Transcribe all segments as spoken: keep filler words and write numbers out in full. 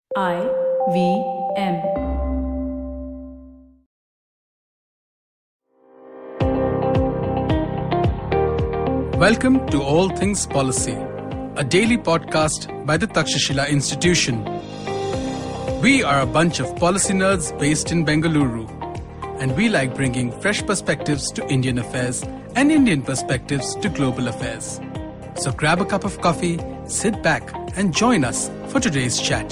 I V M. Welcome to All Things Policy, a daily podcast by the Takshashila Institution. We are a bunch of policy nerds based in Bengaluru, and we like bringing fresh perspectives to Indian affairs and Indian perspectives to global affairs. So grab a cup of coffee, sit back, and join us for today's chat.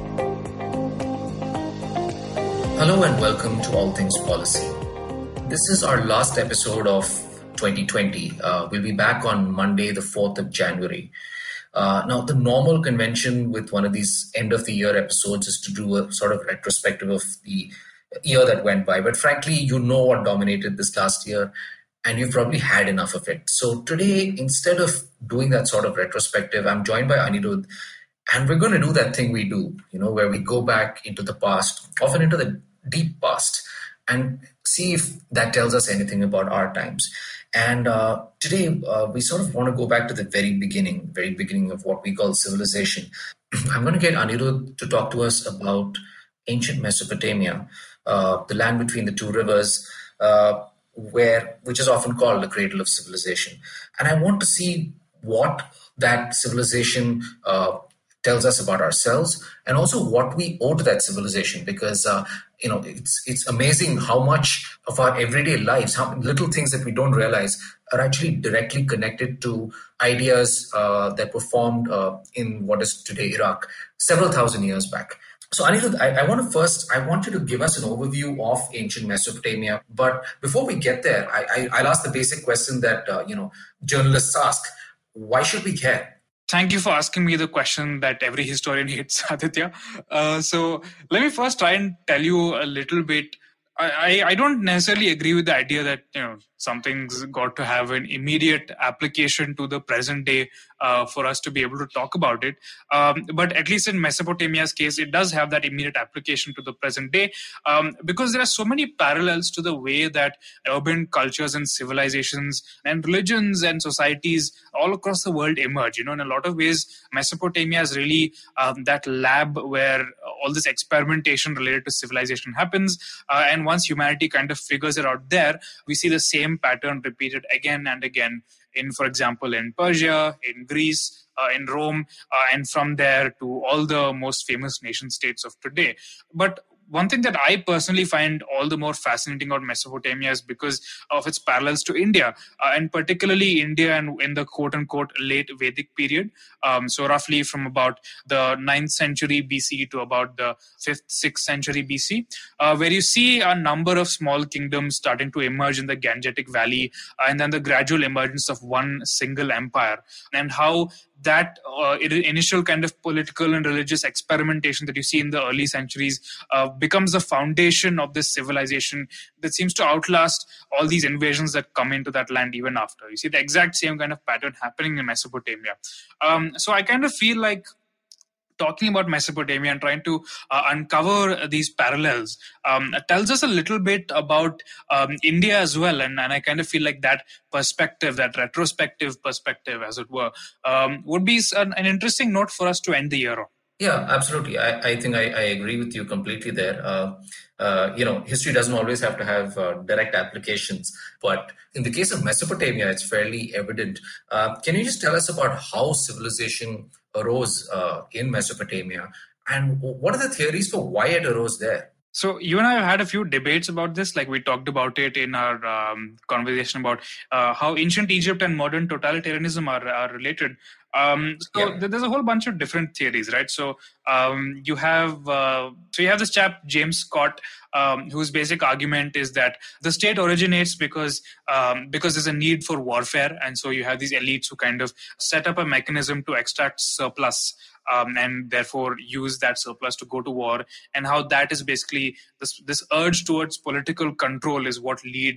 Hello and welcome to All Things Policy. This is our last episode of twenty twenty. Uh, we'll be back on Monday, the fourth of January. Uh, now, the normal convention with one of these end of the year episodes is to do a sort of retrospective of the year that went by. But frankly, you know what dominated this last year, and you've probably had enough of it. So today, instead of doing that sort of retrospective, I'm joined by Anirudh, and we're going to do that thing we do, you know, where we go back into the past, often into the deep past, and see if that tells us anything about our times. And uh, today, uh, we sort of want to go back to the very beginning, very beginning of what we call civilization. I'm going to get Anirudh to talk to us about ancient Mesopotamia, uh, the land between the two rivers, uh, where which is often called the cradle of civilization. And I want to see what that civilization uh, tells us about ourselves, and also what we owe to that civilization, because uh, you know it's it's amazing how much of our everyday lives, how little things that we don't realize are actually directly connected to ideas uh, that were formed uh, in what is today Iraq several thousand years back. So Anirudh, I, I want to first, I want you to give us an overview of ancient Mesopotamia. But before we get there, I, I, I'll ask the basic question that uh, you know journalists ask: why should we care? Thank you for asking me the question that every historian hates, Aditya. Uh, so let me first try and tell you a little bit. I, I don't necessarily agree with the idea that you know something's got to have an immediate application to the present day uh, for us to be able to talk about it. Um, but at least in Mesopotamia's case, it does have that immediate application to the present day um, because there are so many parallels to the way that urban cultures and civilizations and religions and societies all across the world emerge. You know, in a lot of ways, Mesopotamia is really um, that lab where all this experimentation related to civilization happens. Uh, and once humanity kind of figures it out there, we see the same pattern repeated again and again in, for example, in Persia, in Greece, uh, in Rome, uh, and from there to all the most famous nation states of today. But one thing that I personally find all the more fascinating about Mesopotamia is because of its parallels to India, uh, and particularly India and in the quote-unquote late Vedic period. Um, so roughly from about the ninth century B C to about the fifth, sixth century B C, uh, where you see a number of small kingdoms starting to emerge in the Gangetic Valley, uh, and then the gradual emergence of one single empire, and how that uh, initial kind of political and religious experimentation that you see in the early centuries uh, becomes the foundation of this civilization that seems to outlast all these invasions that come into that land even after. You see the exact same kind of pattern happening in Mesopotamia. Um, so I kind of feel like talking about Mesopotamia and trying to uh, uncover these parallels um, tells us a little bit about um, India as well. And, and I kind of feel like that perspective, that retrospective perspective, as it were, um, would be an, an interesting note for us to end the year on. Yeah, absolutely. I, I think I, I agree with you completely there. Uh, uh, you know, history doesn't always have to have uh, direct applications. But in the case of Mesopotamia, it's fairly evident. Uh, can you just tell us about how civilization arose uh, in Mesopotamia? And what are the theories for why it arose there? So you and I have had a few debates about this, like we talked about it in our um, conversation about uh, how ancient Egypt and modern totalitarianism are, are related. Um, so yeah. There's a whole bunch of different theories, right? So um, you have uh, so you have this chap James Scott, um, whose basic argument is that the state originates because um, because there's a need for warfare, and so you have these elites who kind of set up a mechanism to extract surplus. Um, and therefore use that surplus to go to war, and how that is basically this, this urge towards political control is what leads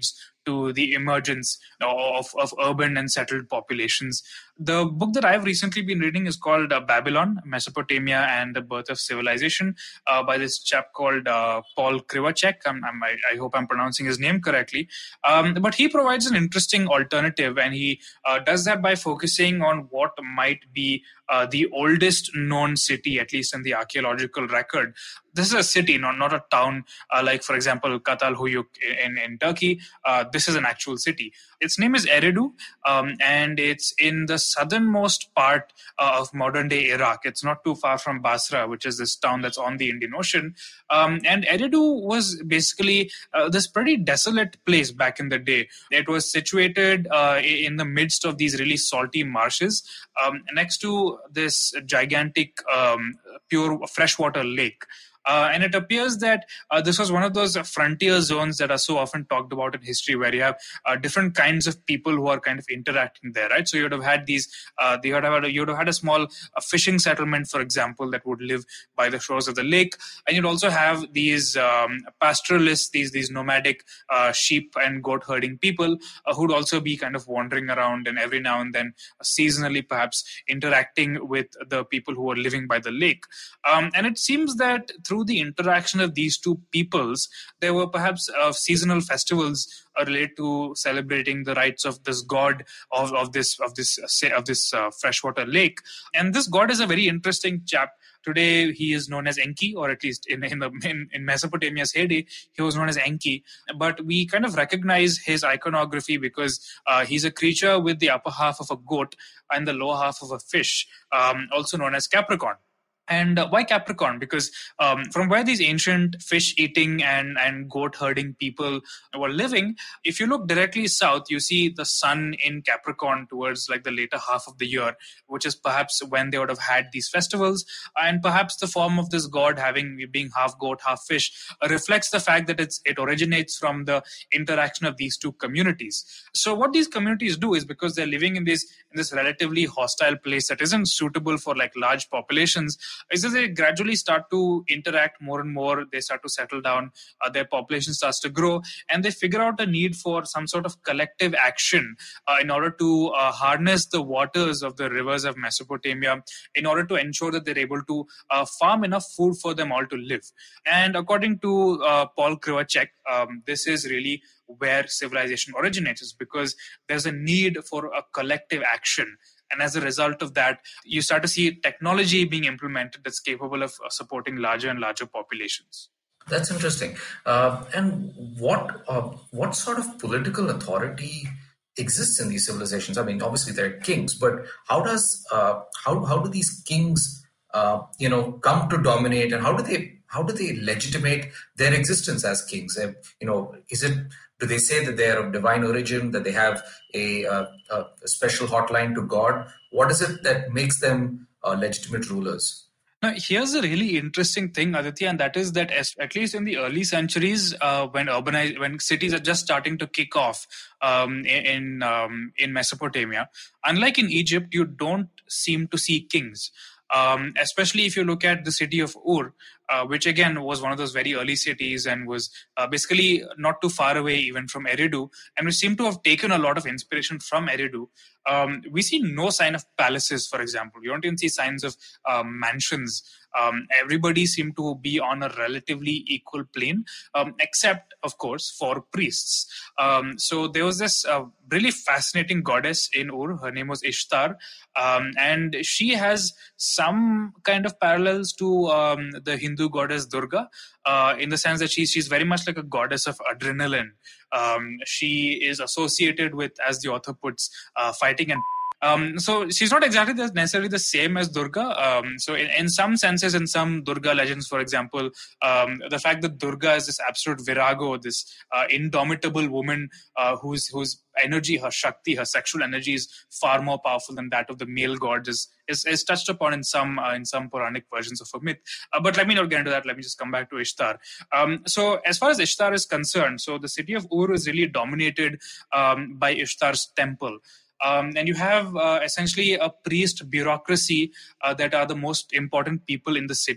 to the emergence of, of urban and settled populations. The book that I've recently been reading is called uh, Babylon, Mesopotamia and the Birth of Civilization uh, by this chap called uh, Paul Krivacek. I'm, I'm, I, I hope I'm pronouncing his name correctly. Um, but he provides an interesting alternative, and he uh, does that by focusing on what might be uh, the oldest known city, at least in the archaeological record. This is a city, not, not a town, uh, like, for example, Catalhuyuk in, in Turkey. Uh, this is an actual city. Its name is Eridu, um, and it's in the southernmost part uh, of modern-day Iraq. It's not too far from Basra, which is this town that's on the Indian Ocean. Um, and Eridu was basically uh, this pretty desolate place back in the day. It was situated uh, in the midst of these really salty marshes, um, next to this gigantic um, pure freshwater lake. Uh, and it appears that uh, this was one of those frontier zones that are so often talked about in history, where you have uh, different kinds of people who are kind of interacting there, right? So you would have had these, uh, you would have had a, you would have had a small uh, fishing settlement, for example, that would live by the shores of the lake, and you'd also have these um, pastoralists, these these nomadic uh, sheep and goat herding people uh, who'd also be kind of wandering around, and every now and then, uh, seasonally perhaps, interacting with the people who are living by the lake. Um, and it seems that through Through the interaction of these two peoples, there were perhaps uh, seasonal festivals uh, related to celebrating the rites of this god of, of this of this uh, of this uh, freshwater lake. And this god is a very interesting chap. Today, he is known as Enki, or at least in in, the, in in Mesopotamia's heyday, he was known as Enki. But we kind of recognize his iconography because uh, he's a creature with the upper half of a goat and the lower half of a fish, um, also known as Capricorn. And uh, why Capricorn? Because um, from where these ancient fish-eating and, and goat-herding people were living, if you look directly south, you see the sun in Capricorn towards like the later half of the year, which is perhaps when they would have had these festivals. And perhaps the form of this god, having being half goat, half fish, uh, reflects the fact that it's it originates from the interaction of these two communities. So what these communities do is, because they're living in this in this relatively hostile place that isn't suitable for like large populations, is that they gradually start to interact more and more. They start to settle down. Uh, their population starts to grow, and they figure out a need for some sort of collective action uh, in order to uh, harness the waters of the rivers of Mesopotamia, in order to ensure that they're able to uh, farm enough food for them all to live. And according to uh, Paul Krivacek, um, this is really where civilization originates, because there's a need for a collective action. And as a result of that, you start to see technology being implemented that's capable of supporting larger and larger populations. That's interesting. Uh, and what uh, what sort of political authority exists in these civilizations? I mean, obviously they're kings, but how does uh, how how do these kings uh, you know come to dominate, and how do they how do they legitimate their existence as kings? Uh, you know, is it do they say that they are of divine origin, that they have a, uh, a special hotline to God? What is it that makes them uh, legitimate rulers? Now, here's a really interesting thing, Aditya, and that is that as, at least in the early centuries, uh, when urbanized, when cities are just starting to kick off um, in um, in Mesopotamia, unlike in Egypt, you don't seem to see kings. Um, especially if you look at the city of Ur, uh, which again was one of those very early cities and was uh, basically not too far away even from Eridu, and we seem to have taken a lot of inspiration from Eridu. Um, we see no sign of palaces, for example. You don't even see signs of uh, mansions. Um, everybody seemed to be on a relatively equal plane, um, except, of course, for priests. Um, so there was this uh, really fascinating goddess in Ur. Her name was Ishtar, um, and she has some kind of parallels to um, the Hindu goddess Durga, uh, in the sense that she's, she's very much like a goddess of adrenaline. Um, she is associated with, as the author puts, uh, fighting and Um, so she's not exactly the, necessarily the same as Durga. Um, so in, in some senses, in some Durga legends, for example, um, the fact that Durga is this absolute virago, this uh, indomitable woman uh, whose whose energy, her Shakti, her sexual energy is far more powerful than that of the male gods, is is, is touched upon in some uh, in some Puranic versions of a myth. Uh, but let me not get into that. Let me just come back to Ishtar. Um, so as far as Ishtar is concerned, so the city of Ur is really dominated um, by Ishtar's temple. Um, and you have uh, essentially a priest bureaucracy uh, that are the most important people in the city.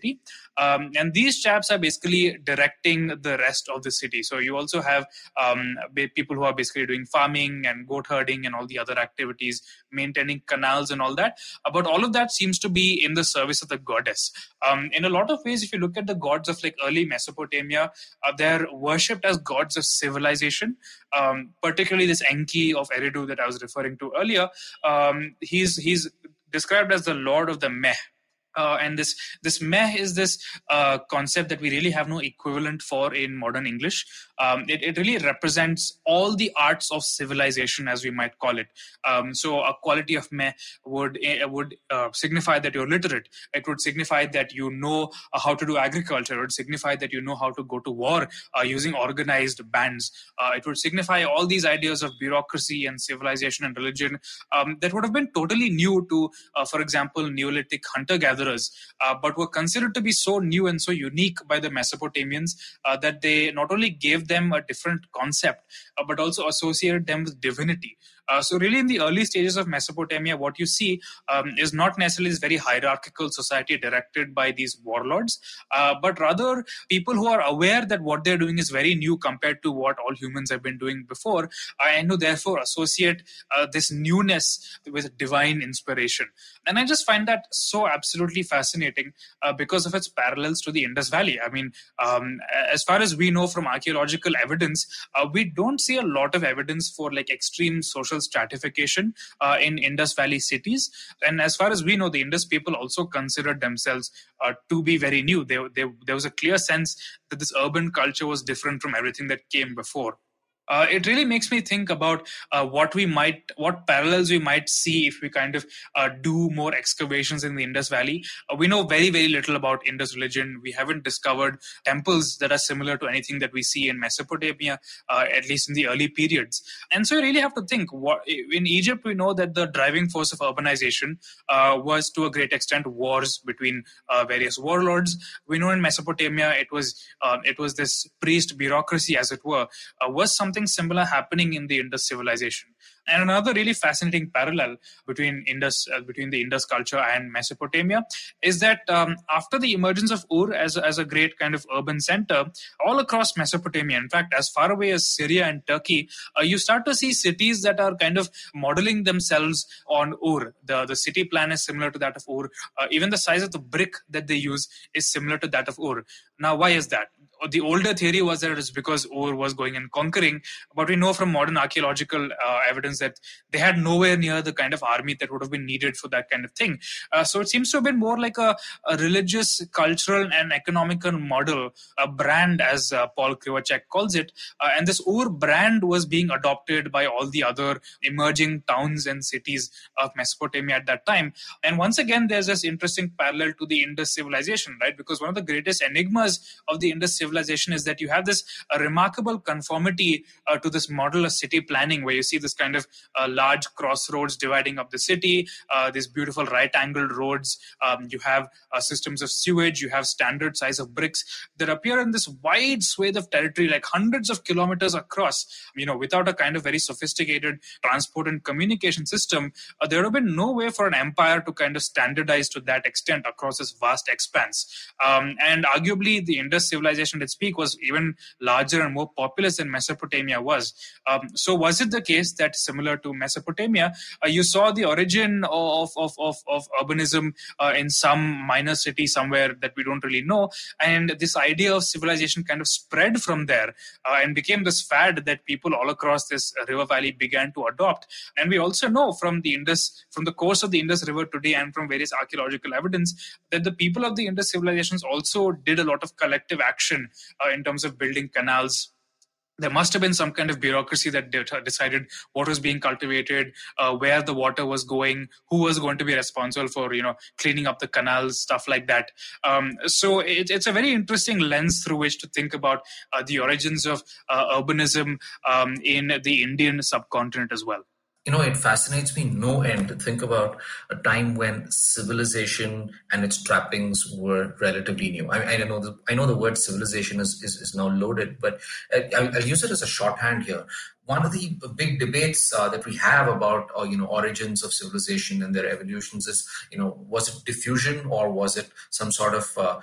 Um, and these chaps are basically directing the rest of the city. So you also have um, people who are basically doing farming and goat herding and all the other activities, maintaining canals and all that. Uh, but all of that seems to be in the service of the goddess. Um, in a lot of ways, if you look at the gods of like early Mesopotamia, uh, they're worshipped as gods of civilization. Um, particularly this Enki of Eridu that I was referring to earlier. Um, he's he's described as the Lord of the Meh. Uh, and this this meh is this uh, concept that we really have no equivalent for in modern English. Um, it, it really represents all the arts of civilization, as we might call it. Um, so a quality of meh would uh, would uh, signify that you're literate. It would signify that you know uh, how to do agriculture. It would signify that you know how to go to war uh, using organized bands. Uh, it would signify all these ideas of bureaucracy and civilization and religion um, that would have been totally new to, uh, for example, Neolithic hunter-gatherers. Uh, but were considered to be so new and so unique by the Mesopotamians uh, that they not only gave them a different concept, uh, but also associated them with divinity. Uh, so really in the early stages of Mesopotamia, what you see um, is not necessarily this very hierarchical society directed by these warlords, uh, but rather people who are aware that what they're doing is very new compared to what all humans have been doing before, uh, and who therefore associate uh, this newness with divine inspiration. And I just find that so absolutely fascinating uh, because of its parallels to the Indus Valley. I mean, um, as far as we know from archaeological evidence, uh, we don't see a lot of evidence for like extreme social stratification uh, in Indus Valley cities. And as far as we know, the Indus people also considered themselves uh, to be very new. They, they, there was a clear sense that this urban culture was different from everything that came before. Uh, it really makes me think about uh, what we might, what parallels we might see if we kind of uh, do more excavations in the Indus Valley. Uh, we know very, very little about Indus religion. We haven't discovered temples that are similar to anything that we see in Mesopotamia, uh, at least in the early periods. And so you really have to think, what, in Egypt, we know that the driving force of urbanization uh, was to a great extent wars between uh, various warlords. We know in Mesopotamia, it was, uh, it was this priest bureaucracy, as it were, uh, was something similar happening in the Indus civilization. And another really fascinating parallel between Indus, uh, between the Indus culture and Mesopotamia is that um, after the emergence of Ur as, as a great kind of urban center, all across Mesopotamia, in fact, as far away as Syria and Turkey, uh, you start to see cities that are kind of modeling themselves on Ur. The, the city plan is similar to that of Ur. Uh, even the size of the brick that they use is similar to that of Ur. Now, why is that? The older theory was that it was because Ur was going and conquering, but we know from modern archaeological uh, evidence that they had nowhere near the kind of army that would have been needed for that kind of thing. Uh, so it seems to have been more like a, a religious, cultural, and economical model, a brand, as uh, Paul Krivacek calls it. Uh, and this Ur brand was being adopted by all the other emerging towns and cities of Mesopotamia at that time. And once again, there's this interesting parallel to the Indus civilization, right? Because one of the greatest enigmas of the Indus civilization civilization is that you have this uh, remarkable conformity uh, to this model of city planning, where you see this kind of uh, large crossroads dividing up the city, uh, these beautiful right-angled roads. Um, you have uh, systems of sewage. You have standard size of bricks that appear in this wide swathe of territory, like hundreds of kilometers across. You know, without a kind of very sophisticated transport and communication system, uh, there would have been no way for an empire to kind of standardize to that extent across this vast expanse. Um, and arguably, the Indus civilization that speak was even larger and more populous than Mesopotamia was. Um, so was it the case that similar to Mesopotamia, uh, you saw the origin of, of, of, of urbanism uh, in some minor city somewhere that we don't really know, and this idea of civilization kind of spread from there uh, and became this fad that people all across this river valley began to adopt. And we also know from the Indus, from the course of the Indus River today and from various archaeological evidence that the people of the Indus civilizations also did a lot of collective action uh, in terms of building canals. There must have been some kind of bureaucracy that decided what was being cultivated, uh, where the water was going, who was going to be responsible for, you know, cleaning up the canals, stuff like that. Um, so it, it's a very interesting lens through which to think about uh, the origins of uh, urbanism um, in the Indian subcontinent as well. You know, it fascinates me no end to think about a time when civilization and its trappings were relatively new. I, I know the, I know the word civilization is, is, is now loaded, but I'll, I'll use it as a shorthand here. One of the big debates uh, that we have about, uh, you know, origins of civilization and their evolutions is, you know, was it diffusion or was it some sort of uh,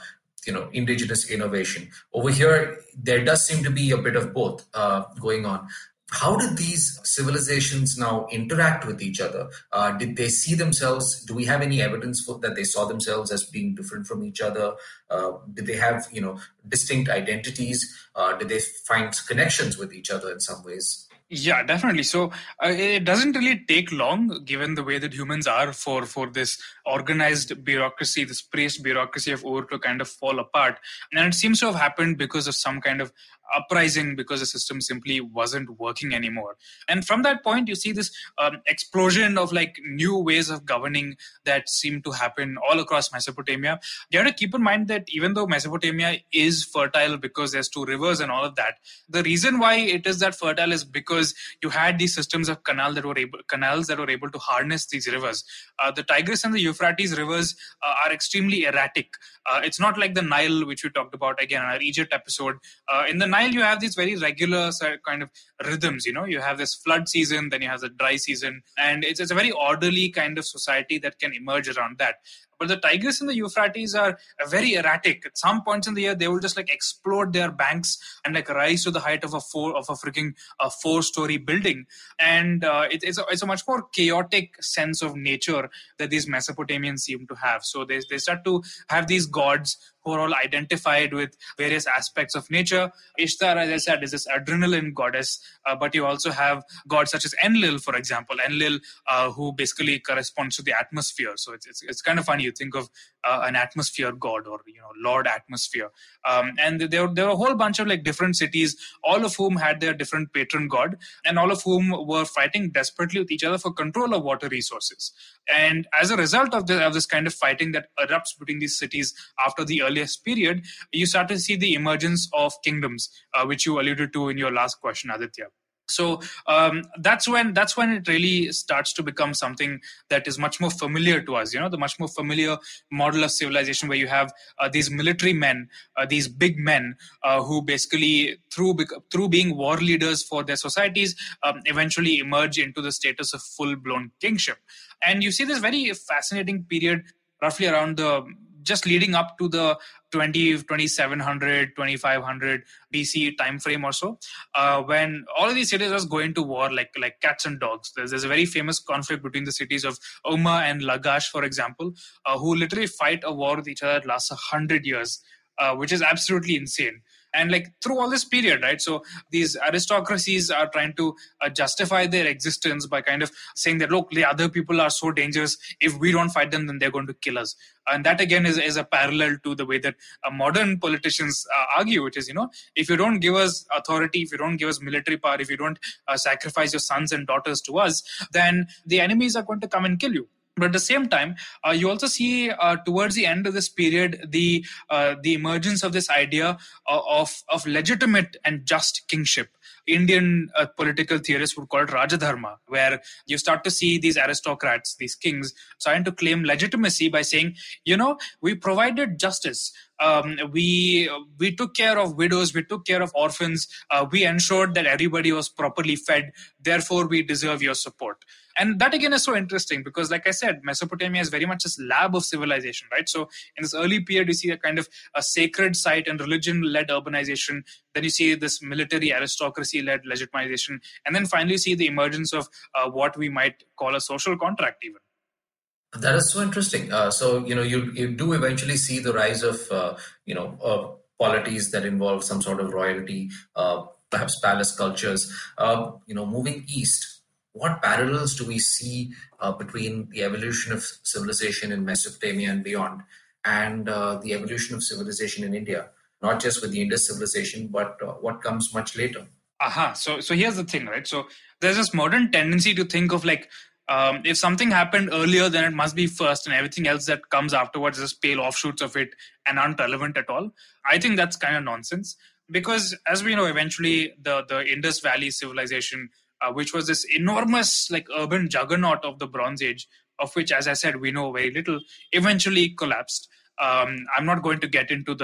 you know, indigenous innovation. Over here, there does seem to be a bit of both uh, going on. How did these civilizations now interact with each other? Uh, did they see themselves? Do we have any evidence for that they saw themselves as being different from each other? Uh, did they have, you know, distinct identities? Uh, did they find connections with each other in some ways? Yeah, definitely. So uh, it doesn't really take long, given the way that humans are, for for this organized bureaucracy, this priest bureaucracy of Ur to kind of fall apart. And it seems to have happened because of some kind of uprising, because the system simply wasn't working anymore. And from that point, you see this um, explosion of like new ways of governing that seem to happen all across Mesopotamia. You have to keep in mind that even though Mesopotamia is fertile because there's two rivers and all of that, the reason why it is that fertile is because you had these systems of canal that were able, canals that were able to harness these rivers. Uh, the Tigris and the Euphrates rivers uh, are extremely erratic. Uh, it's not like the Nile, which we talked about again in our Egypt episode. Uh, in the Nile, you have these very regular kind of rhythms. You know, you have this flood season, then you have the dry season, and it's, it's a very orderly kind of society that can emerge around that. But the Tigris and the Euphrates are very erratic. At some points in the year, they will just like explode their banks and like rise to the height of a four of a freaking uh, four-story building. And uh, it, it's a, it's a much more chaotic sense of nature that these Mesopotamians seem to have. So they they start to have these gods who are all identified with various aspects of nature. Ishtar, as I said, is this adrenaline goddess, uh, but you also have gods such as Enlil, for example. Enlil, uh, who basically corresponds to the atmosphere. So it's it's, it's kind of funny. You think of uh, an atmosphere god, or you know, Lord Atmosphere. Um, and there, there were a whole bunch of like different cities, all of whom had their different patron god, and all of whom were fighting desperately with each other for control of water resources. And as a result of, the, of this kind of fighting that erupts between these cities after the earliest period, you start to see the emergence of kingdoms, uh, which you alluded to in your last question, Aditya. So um, that's when that's when it really starts to become something that is much more familiar to us. You know, the much more familiar model of civilization where you have uh, these military men, uh, these big men uh, who basically, through through being war leaders for their societies, um, eventually emerge into the status of full-blown kingship. And you see this very fascinating period, roughly around the just leading up to the twenty, twenty-seven hundred, twenty-five hundred B C time frame or so, uh, when all of these cities are going to war like like cats and dogs. There's, there's a very famous conflict between the cities of Umma and Lagash, for example, uh, who literally fight a war with each other that lasts a hundred years, uh, which is absolutely insane. And like through all this period, right? So these aristocracies are trying to uh, justify their existence by kind of saying that, look, the other people are so dangerous. If we don't fight them, then they're going to kill us. And that again is, is a parallel to the way that uh, modern politicians uh, argue, which is, you know, if you don't give us authority, if you don't give us military power, if you don't uh, sacrifice your sons and daughters to us, then the enemies are going to come and kill you. But at the same time, uh, you also see uh, towards the end of this period, the uh, the emergence of this idea of, of, of legitimate and just kingship. Indian uh, political theorists would call it Rajadharma, where you start to see these aristocrats, these kings, starting to claim legitimacy by saying, you know, we provided justice. Um, we we took care of widows, we took care of orphans, uh, we ensured that everybody was properly fed, therefore we deserve your support. And that again is so interesting because, like I said, Mesopotamia is very much this lab of civilization, right? So in this early period, you see a kind of a sacred site and religion-led urbanization. Then you see this military aristocracy-led legitimization. And then finally you see the emergence of uh, what we might call a social contract even. That is so interesting. Uh, so, you know, you, you do eventually see the rise of, uh, you know, uh, polities that involve some sort of royalty, uh, perhaps palace cultures, uh, you know, moving east. What parallels do we see uh, between the evolution of civilization in Mesopotamia and beyond and uh, the evolution of civilization in India? Not just with the Indus civilization, but uh, what comes much later? Aha. So, so here's the thing, right? So there's this modern tendency to think of like, um, if something happened earlier, then it must be first, and everything else that comes afterwards is pale offshoots of it and aren't relevant at all. I think that's kind of nonsense because, as we know, eventually the, the Indus Valley civilization, Uh, which was this enormous like urban juggernaut of the Bronze Age, of which, as I said, we know very little, eventually collapsed. Um, I'm not going to get into the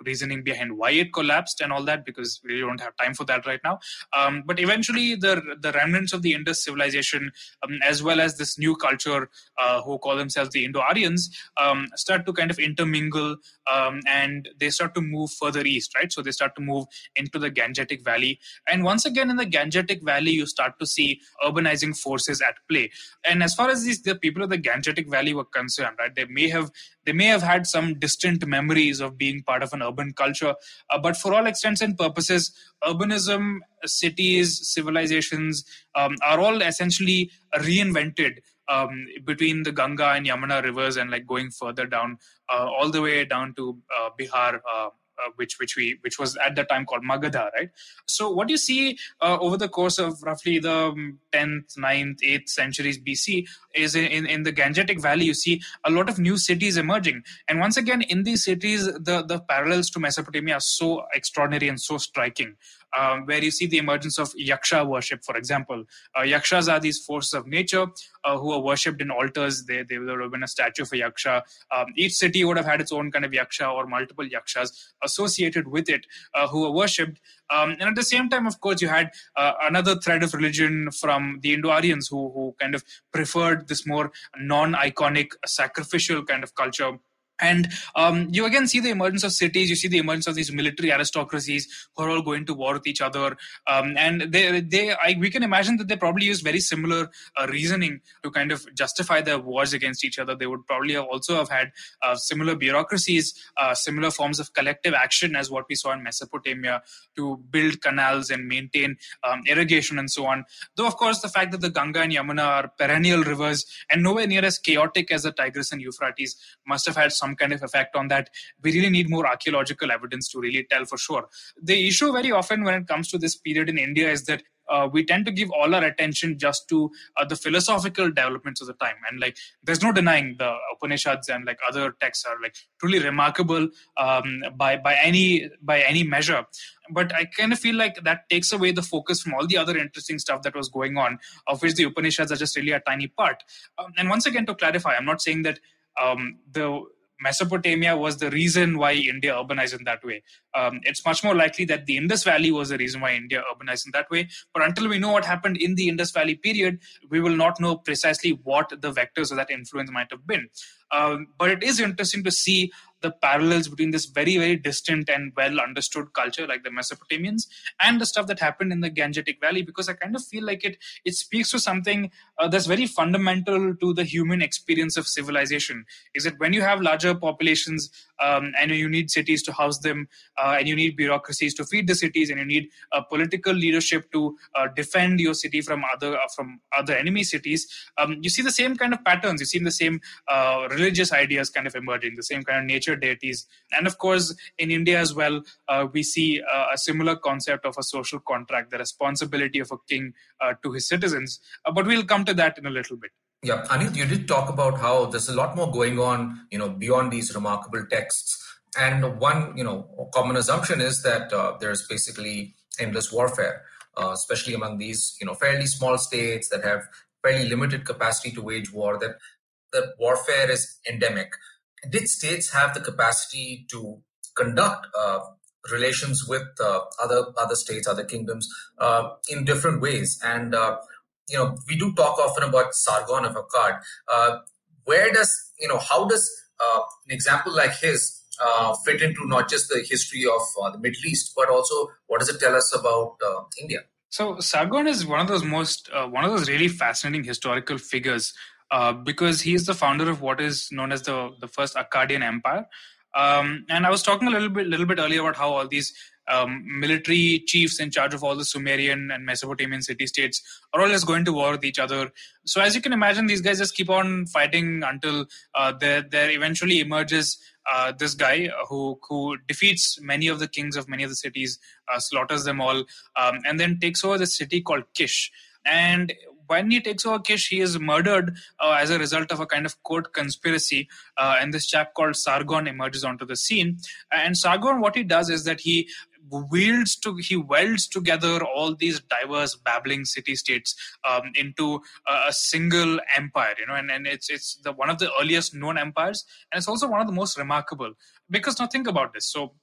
reasoning behind why it collapsed and all that, because we don't have time for that right now. Um, but eventually, the the remnants of the Indus civilization, um, as well as this new culture uh, who call themselves the Indo-Aryans, um, start to kind of intermingle, um, and they start to move further east, right? So they start to move into the Gangetic Valley. And once again, in the Gangetic Valley, you start to see urbanizing forces at play. And as far as these the people of the Gangetic Valley were concerned, right, they may have they may have had some distant memories of being part of an urban culture, uh, but for all extents and purposes, urbanism, cities, civilizations um, are all essentially reinvented um, between the Ganga and Yamuna rivers, and like going further down, uh, all the way down to uh, Bihar. Uh, Uh, which which we which was at the time called Magadha, right? So what you see uh, over the course of roughly the tenth, ninth, eighth centuries B C is in, in the Gangetic Valley, you see a lot of new cities emerging. And once again, in these cities, the, the parallels to Mesopotamia are so extraordinary and so striking. Um, where you see the emergence of Yaksha worship, for example. Uh, Yakshas are these forces of nature uh, who are worshipped in altars. They, they would have been a statue for Yaksha. Um, each city would have had its own kind of Yaksha or multiple Yakshas associated with it uh, who were worshipped. Um, and at the same time, of course, you had uh, another thread of religion from the Indo-Aryans who, who kind of preferred this more non-iconic, sacrificial kind of culture. And um, you again see the emergence of cities, you see the emergence of these military aristocracies who are all going to war with each other. Um, and they, they, I, we can imagine that they probably use very similar uh, reasoning to kind of justify their wars against each other. They would probably have also have had uh, similar bureaucracies, uh, similar forms of collective action as what we saw in Mesopotamia to build canals and maintain um, irrigation and so on. Though, of course, the fact that the Ganga and Yamuna are perennial rivers and nowhere near as chaotic as the Tigris and Euphrates must have had some kind of effect on that. We really need more archaeological evidence to really tell for sure. The issue very often when it comes to this period in India is that Uh, we tend to give all our attention just to uh, the philosophical developments of the time. And like, there's no denying the Upanishads and like other texts are like truly remarkable um, by, by any, by any measure. But I kind of feel like that takes away the focus from all the other interesting stuff that was going on, of which the Upanishads are just really a tiny part. Um, and once again, to clarify, I'm not saying that um, the Mesopotamia was the reason why India urbanized in that way. Um, it's much more likely that the Indus Valley was the reason why India urbanized in that way. But until we know what happened in the Indus Valley period, we will not know precisely what the vectors of that influence might have been. Um, but it is interesting to see the parallels between this very, very distant and well understood culture like the Mesopotamians and the stuff that happened in the Gangetic Valley, because I kind of feel like it it speaks to something uh, that's very fundamental to the human experience of civilization. Is that when you have larger populations um, and you need cities to house them uh, and you need bureaucracies to feed the cities and you need uh, political leadership to uh, defend your city from other uh, from other enemy cities, um, you see the same kind of patterns. You see the same uh, religious ideas kind of emerging, the same kind of nature deities. And of course, in India as well, uh, we see uh, a similar concept of a social contract, the responsibility of a king uh, to his citizens. Uh, but we'll come to that in a little bit. Yeah, Anil, you did talk about how there's a lot more going on, you know, beyond these remarkable texts. And one, you know, common assumption is that uh, there's basically endless warfare, uh, especially among these, you know, fairly small states that have fairly limited capacity to wage war, that that warfare is endemic. Did states have the capacity to conduct uh, relations with uh, other other states, other kingdoms uh, in different ways? And uh, you know, we do talk often about Sargon of Akkad. Uh, where does you know how does uh, an example like his uh, fit into not just the history of uh, the Middle East, but also what does it tell us about uh, India? So Sargon is one of those most uh, one of those really fascinating historical figures. Uh, because he is the founder of what is known as the, the first Akkadian Empire. Um, and I was talking a little bit little bit earlier about how all these um, military chiefs in charge of all the Sumerian and Mesopotamian city-states are all just going to war with each other. So as you can imagine, these guys just keep on fighting until uh, there, there eventually emerges uh, this guy who, who defeats many of the kings of many of the cities, uh, slaughters them all, um, and then takes over this city called Kish. And when he takes over Kish, he is murdered uh, as a result of a kind of court conspiracy. Uh, and this chap called Sargon emerges onto the scene. And Sargon, what he does is that he wields to he welds together all these diverse babbling city-states um, into a, a single empire, you know, and, and it's it's the one of the earliest known empires, and it's also one of the most remarkable. Because now think about this. So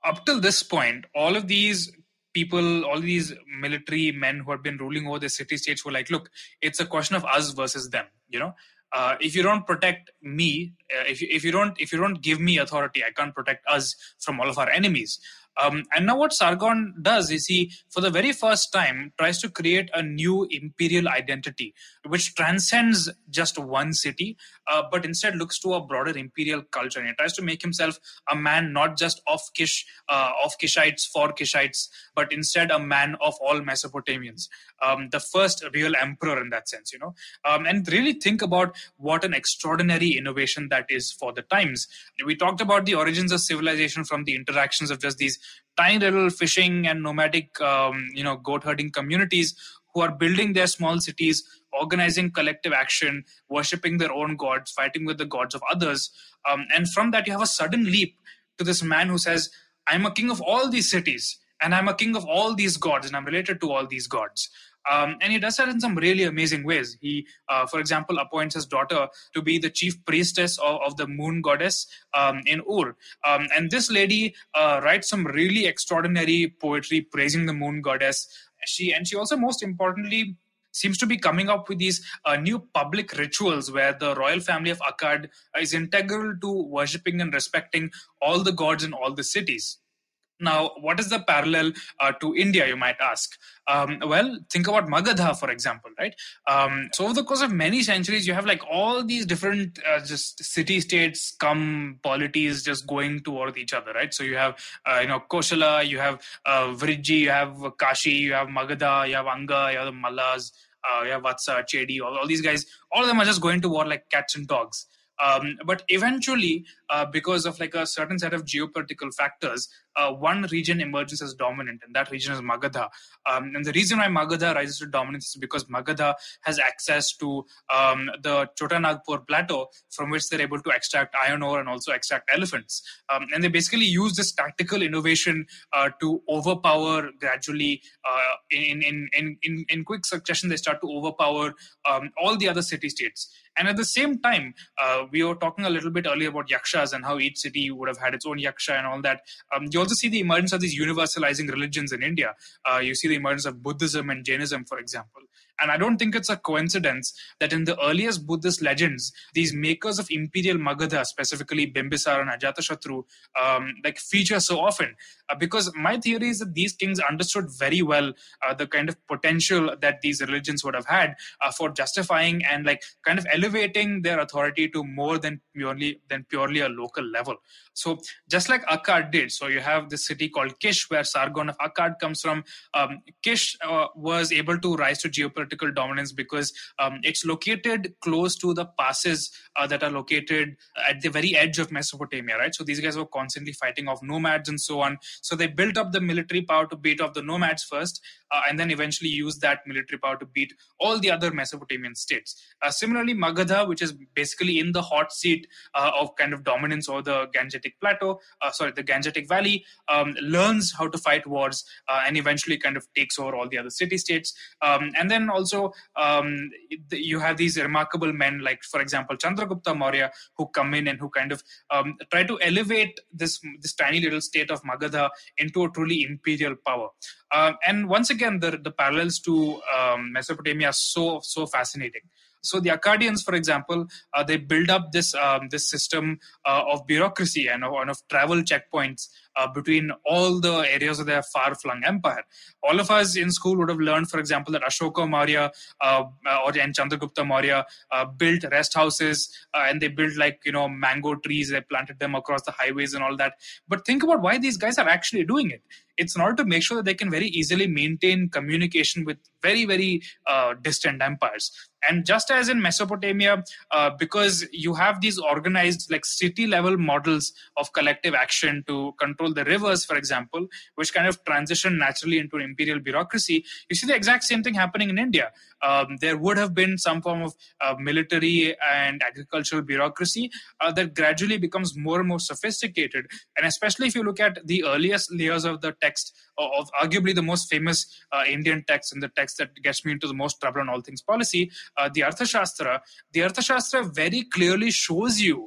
up till this point, all of these people, all these military men who had been ruling over the city-states were like, look, it's a question of us versus them, you know. Uh, if you don't protect me, uh, if you, if you don't if you don't give me authority, I can't protect us from all of our enemies. Um, and now what Sargon does is he, for the very first time, tries to create a new imperial identity, which transcends just one city, uh, but instead looks to a broader imperial culture. And he tries to make himself a man not just of Kish, uh, of Kishites for Kishites, but instead a man of all Mesopotamians. Um, the first real emperor in that sense, you know. Um, and really think about what an extraordinary innovation that is for the times. We talked about the origins of civilization from the interactions of just these tiny little fishing and nomadic, um, you know, goat herding communities who are building their small cities, organizing collective action, worshipping their own gods, fighting with the gods of others. Um, and from that, you have a sudden leap to this man who says, I'm a king of all these cities, and I'm a king of all these gods, and I'm related to all these gods. Um, and he does that in some really amazing ways. He, uh, for example, appoints his daughter to be the chief priestess of, of the moon goddess um, in Ur. Um, and this lady uh, writes some really extraordinary poetry praising the moon goddess. She and she also, most importantly, seems to be coming up with these uh, new public rituals where the royal family of Akkad is integral to worshipping and respecting all the gods in all the cities. Now, what is the parallel uh, to India, you might ask? Um, well, think about Magadha, for example, right? Um, so over the course of many centuries, you have like all these different uh, just city-states, come polities just going toward each other, right? So you have, uh, you know, Koshala, you have uh, Vriji, you have Kashi, you have Magadha, you have Anga, you have the Mallas, uh, you have Vatsa, Chedi, all, all these guys, all of them are just going to war like cats and dogs. Um, but eventually, uh, because of like a certain set of geopolitical factors, uh, one region emerges as dominant, and that region is Magadha. Um, and the reason why Magadha rises to dominance is because Magadha has access to um, the Chotanagpur plateau, from which they're able to extract iron ore and also extract elephants. Um, and they basically use this tactical innovation uh, to overpower gradually, uh, in, in, in, in, in quick succession, they start to overpower um, all the other city-states. And at the same time, uh, we were talking a little bit earlier about yakshas and how each city would have had its own yaksha and all that. Um, you also see the emergence of these universalizing religions in India. Uh, you see the emergence of Buddhism and Jainism, for example. And I don't think it's a coincidence that in the earliest Buddhist legends, these makers of imperial Magadha, specifically Bimbisara and Ajatashatru, um, like feature so often. Uh, because my theory is that these kings understood very well uh, the kind of potential that these religions would have had uh, for justifying and like kind of elevating their authority to more than purely than purely a local level. So just like Akkad did, so you have this city called Kish, where Sargon of Akkad comes from. Um, Kish uh, was able to rise to geopolitical dominance because um, it's located close to the passes uh, that are located at the very edge of Mesopotamia, right? So these guys were constantly fighting off nomads and so on. So they built up the military power to beat off the nomads first, uh, and then eventually used that military power to beat all the other Mesopotamian states. Uh, similarly, Magadha, which is basically in the hot seat uh, of kind of dominance over the Gangetic Plateau, uh, sorry, the Gangetic Valley, um, learns how to fight wars uh, and eventually kind of takes over all the other city-states. Um, and then also um, you have these remarkable men like, for example, Chandragupta Maurya, who come in and who kind of um, try to elevate this, this tiny little state of Magadha into a truly imperial power. Um, and once again, the, the parallels to um, Mesopotamia are so, so fascinating. So the Akkadians, for example, uh, they build up this um, this system uh, of bureaucracy and of, and of travel checkpoints uh, between all the areas of their far-flung empire. All of us in school would have learned, for example, that Ashoka Maurya uh, or and Chandragupta Maurya uh, built rest houses uh, and they built like, you know, mango trees. They planted them across the highways and all that. But think about why these guys are actually doing it. It's in order to make sure that they can very easily maintain communication with very, very uh, distant empires. And just as in Mesopotamia, uh, because you have these organized like city level models of collective action to control the rivers, for example, which kind of transition naturally into an imperial bureaucracy, you see the exact same thing happening in India. Um, there would have been some form of uh, military and agricultural bureaucracy uh, that gradually becomes more and more sophisticated. And especially if you look at the earliest layers of the text, of arguably the most famous uh, Indian text and the text that gets me into the most trouble on all things policy, uh, the Arthashastra, the Arthashastra very clearly shows you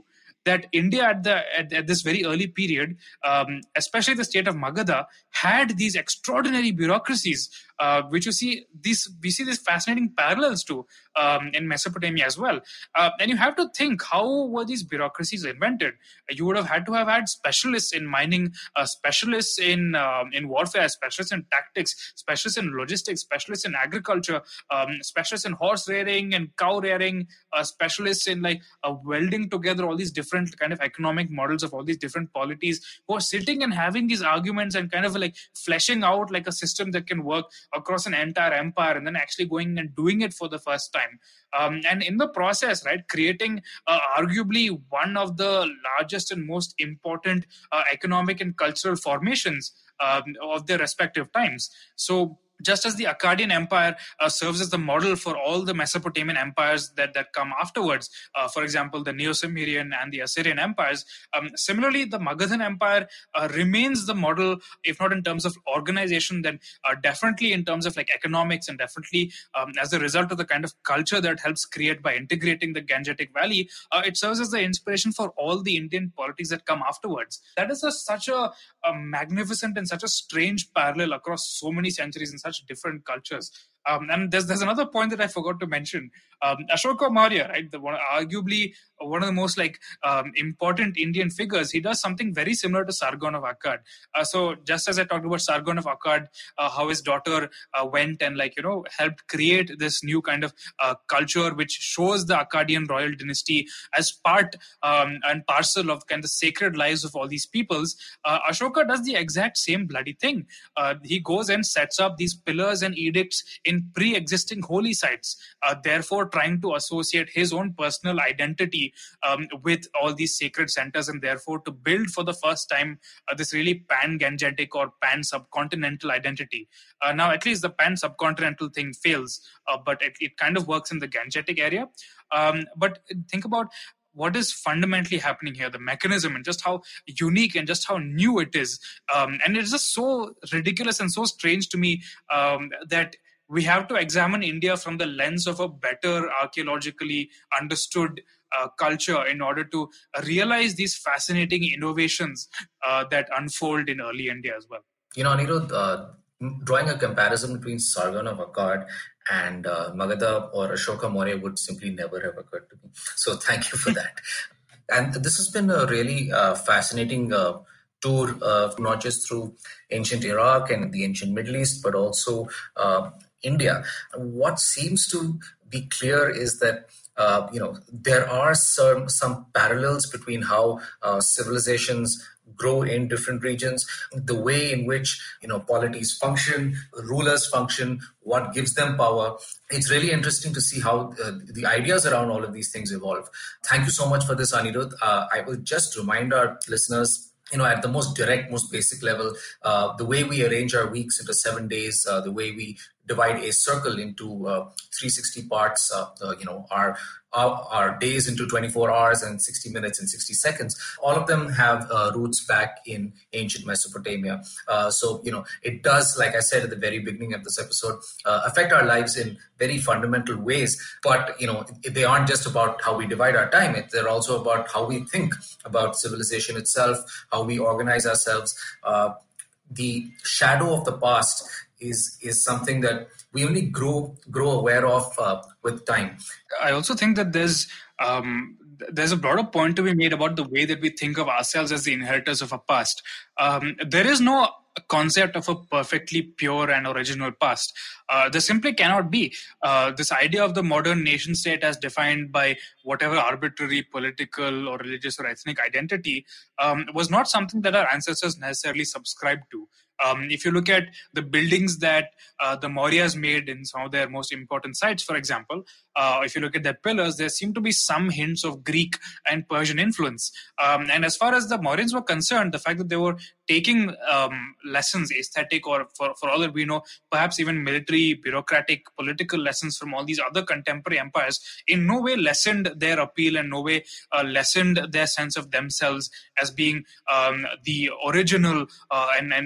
that India at the at, at this very early period, um, especially the state of Magadha, had these extraordinary bureaucracies, uh, which you see these we see these fascinating parallels to um, in Mesopotamia as well. Uh, and you have to think, how were these bureaucracies invented? You would have had to have had specialists in mining, uh, specialists in um, in warfare, specialists in tactics, specialists in logistics, specialists in agriculture, um, specialists in horse rearing and cow rearing, uh, specialists in like uh, welding together all these different kind of economic models of all these different polities, who are sitting and having these arguments and kind of like fleshing out like a system that can work across an entire empire, and then actually going and doing it for the first time. Um, and in the process, right, creating uh, arguably one of the largest and most important uh, economic and cultural formations um, of their respective times. So just as the Akkadian Empire uh, serves as the model for all the Mesopotamian empires that, that come afterwards, uh, for example, the Neo-Sumerian and the Assyrian empires, um, similarly, the Magadhan Empire uh, remains the model, if not in terms of organization, then uh, definitely in terms of like economics, and definitely um, as a result of the kind of culture that helps create by integrating the Gangetic Valley, uh, it serves as the inspiration for all the Indian polities that come afterwards. That is a, such a, a magnificent and such a strange parallel across so many centuries and such different cultures. Um, and there's there's another point that I forgot to mention. Um, Ashoka Maurya, right, the one, arguably one of the most like um, important Indian figures, he does something very similar to Sargon of Akkad. Uh, so just as I talked about Sargon of Akkad, uh, how his daughter uh, went and like you know helped create this new kind of uh, culture which shows the Akkadian royal dynasty as part um, and parcel of kind of sacred lives of all these peoples. Uh, Ashoka does the exact same bloody thing. Uh, he goes and sets up these pillars and edicts in in pre-existing holy sites, uh, therefore trying to associate his own personal identity um, with all these sacred centers, and therefore to build for the first time uh, this really pan-Gangetic or pan-subcontinental identity. Uh, now, at least the pan-subcontinental thing fails, uh, but it, it kind of works in the Gangetic area. Um, but think about what is fundamentally happening here, the mechanism, and just how unique and just how new it is. Um, and it's just so ridiculous and so strange to me um, that we have to examine India from the lens of a better archaeologically understood uh, culture in order to realize these fascinating innovations uh, that unfold in early India as well. You know, Anirudh, uh, drawing a comparison between Sargon of Akkad and uh, Magadha or Ashoka Maurya would simply never have occurred to me. So thank you for that. And this has been a really uh, fascinating uh, tour, uh, not just through ancient Iraq and the ancient Middle East, but also uh, India. What seems to be clear is that uh, you know there are some some parallels between how uh, civilizations grow in different regions, the way in which you know polities function, rulers function, what gives them power. It's really interesting to see how uh, the ideas around all of these things evolve. Thank you so much for this, Anirudh. Uh, I will just remind our listeners, you know, at the most direct, most basic level, uh, the way we arrange our weeks into seven days, uh, the way we divide a circle into uh, three hundred sixty parts, uh, uh, you know, our, our our days into twenty-four hours and sixty minutes and sixty seconds. All of them have uh, roots back in ancient Mesopotamia. Uh, so, you know, it does, like I said at the very beginning of this episode, uh, affect our lives in very fundamental ways. But, you know, they aren't just about how we divide our time. They're also about how we think about civilization itself, how we organize ourselves. Uh, the shadow of the past is is something that we only grow grow aware of uh, with time. I also think that there's um, there's a broader point to be made about the way that we think of ourselves as the inheritors of a past. Um, there is no concept of a perfectly pure and original past. Uh, there simply cannot be. Uh, this idea of the modern nation state as defined by whatever arbitrary political or religious or ethnic identity um, was not something that our ancestors necessarily subscribed to. Um, if you look at the buildings that uh, the Mauryas made in some of their most important sites, for example, uh, if you look at their pillars, there seem to be some hints of Greek and Persian influence. Um, and as far as the Mauryans were concerned, the fact that they were taking um, lessons, aesthetic or for, for all that we know, perhaps even military, bureaucratic, political lessons from all these other contemporary empires, in no way lessened their appeal and no way uh, lessened their sense of themselves as being um, the original uh, and, and the first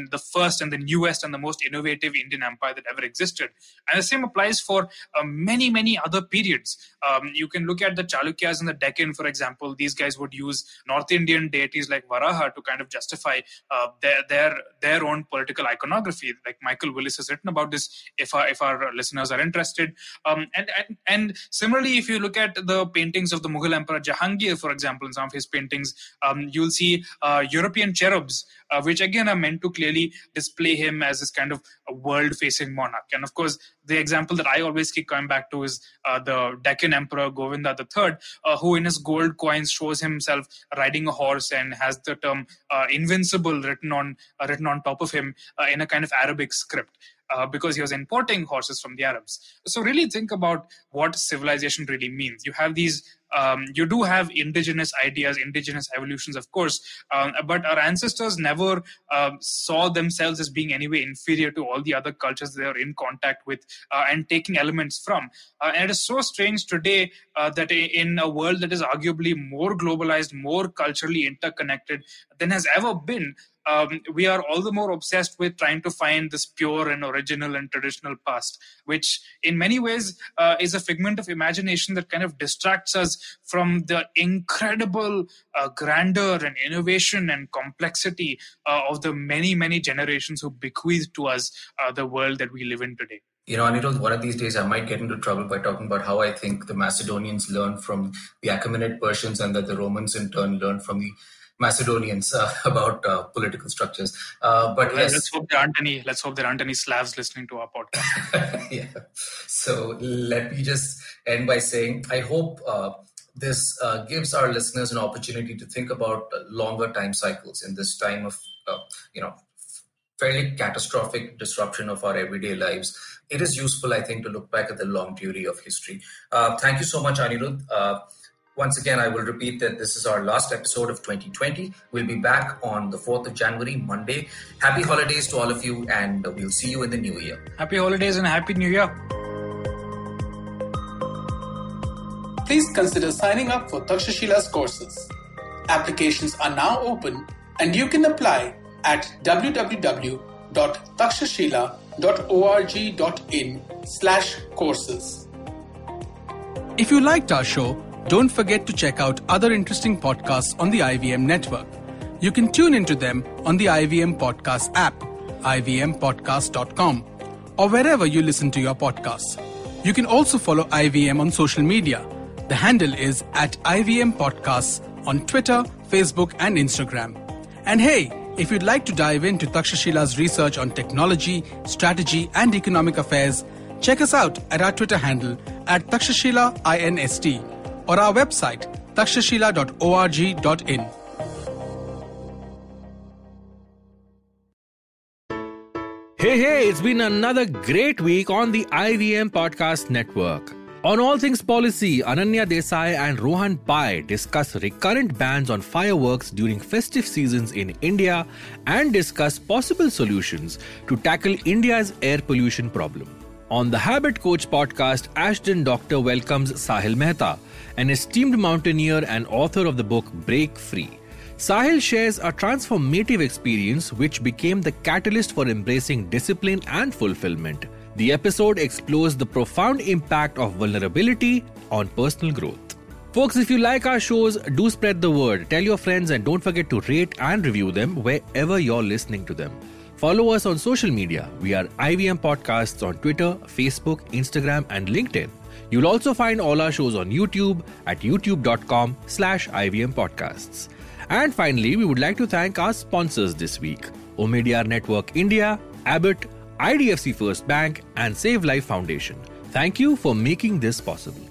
first and the newest and the most innovative Indian empire that ever existed. And the same applies for uh, many, many other periods. Um, you can look at the Chalukyas in the Deccan, for example. These guys would use North Indian deities like Varaha to kind of justify uh, their, their, their own political iconography. Like Michael Willis has written about this, if our, if our listeners are interested. Um, and, and, and similarly, if you look at the paintings of the Mughal Emperor Jahangir, for example, in some of his paintings, um, you'll see uh, European cherubs, uh, which again are meant to clearly display him as this kind of a world-facing monarch. And of course, the example that I always keep coming back to is uh, the Deccan Emperor Govinda the Third, uh, who in his gold coins shows himself riding a horse and has the term uh, invincible written on uh, written on top of him uh, in a kind of Arabic script. Uh, because he was importing horses from the Arabs. So really think about what civilization really means. You have these, um, you do have indigenous ideas, indigenous evolutions, of course, um, but our ancestors never uh, saw themselves as being anyway inferior to all the other cultures they were in contact with uh, and taking elements from. Uh, and it is so strange today uh, that in a world that is arguably more globalized, more culturally interconnected than has ever been, Um, we are all the more obsessed with trying to find this pure and original and traditional past, which in many ways uh, is a figment of imagination that kind of distracts us from the incredible uh, grandeur and innovation and complexity uh, of the many, many generations who bequeathed to us uh, the world that we live in today. You know, Anirudh, one of these days I might get into trouble by talking about how I think the Macedonians learned from the Achaemenid Persians and that the Romans in turn learned from the Macedonians uh, about uh, political structures. Uh, but well, yes, let's hope there aren't any. Let's hope there aren't any Slavs listening to our podcast. yeah. So let me just end by saying I hope uh, this uh, gives our listeners an opportunity to think about longer time cycles in this time of uh, you know fairly catastrophic disruption of our everyday lives. It is useful, I think, to look back at the long theory of history. Uh, thank you so much, Anirudh. Uh, Once again, I will repeat that this is our last episode of twenty twenty. We'll be back on the fourth of January, Monday. Happy holidays to all of you, and we'll see you in the new year. Happy holidays and Happy New Year. Please consider signing up for Takshashila's courses. Applications are now open, and you can apply at www.takshashila.org.in slash courses. If you liked our show, don't forget to check out other interesting podcasts on the I V M network. You can tune into them on the I V M Podcast app, I V M podcast dot com, or wherever you listen to your podcasts. You can also follow I V M on social media. The handle is at I V M Podcasts on Twitter, Facebook, and Instagram. And hey, if you'd like to dive into Takshashila's research on technology, strategy, and economic affairs, check us out at our Twitter handle at Takshashila Inst, or our website, takshashila dot org dot in. Hey, hey, it's been another great week on the I V M Podcast Network. On All Things Policy, Ananya Desai and Rohan Pai discuss recurrent bans on fireworks during festive seasons in India and discuss possible solutions to tackle India's air pollution problem. On the Habit Coach podcast, Ashton Doctor welcomes Sahil Mehta, an esteemed mountaineer and author of the book Break Free. Sahil shares a transformative experience which became the catalyst for embracing discipline and fulfillment. The episode explores the profound impact of vulnerability on personal growth. Folks, if you like our shows, do spread the word. Tell your friends and don't forget to rate and review them wherever you're listening to them. Follow us on social media. We are I V M Podcasts on Twitter, Facebook, Instagram, and LinkedIn. You'll also find all our shows on YouTube at youtube.com slash IVM Podcasts. And finally, we would like to thank our sponsors this week: Omidyar Network India, Abbott, I D F C First Bank, and Save Life Foundation. Thank you for making this possible.